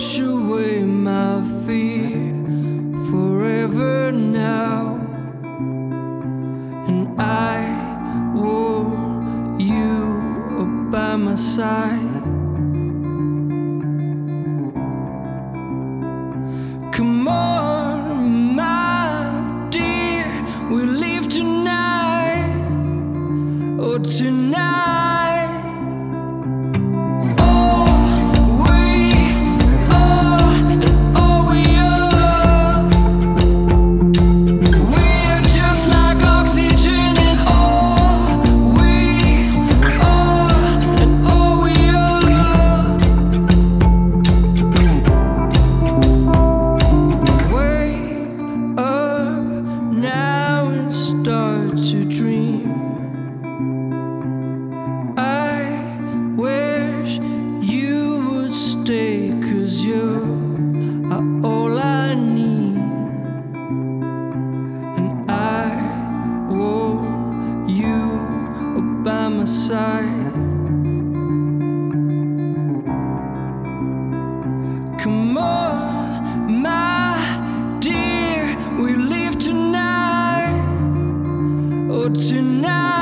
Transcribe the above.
wash away my fear forever now, and I want you by my side. Come on, my dear, we leave tonight, oh tonight. Start to dream. I wish you would stay, 'cause you are all I need, and I want you by my side. Come on, my dear, we leave tonight, oh tonight.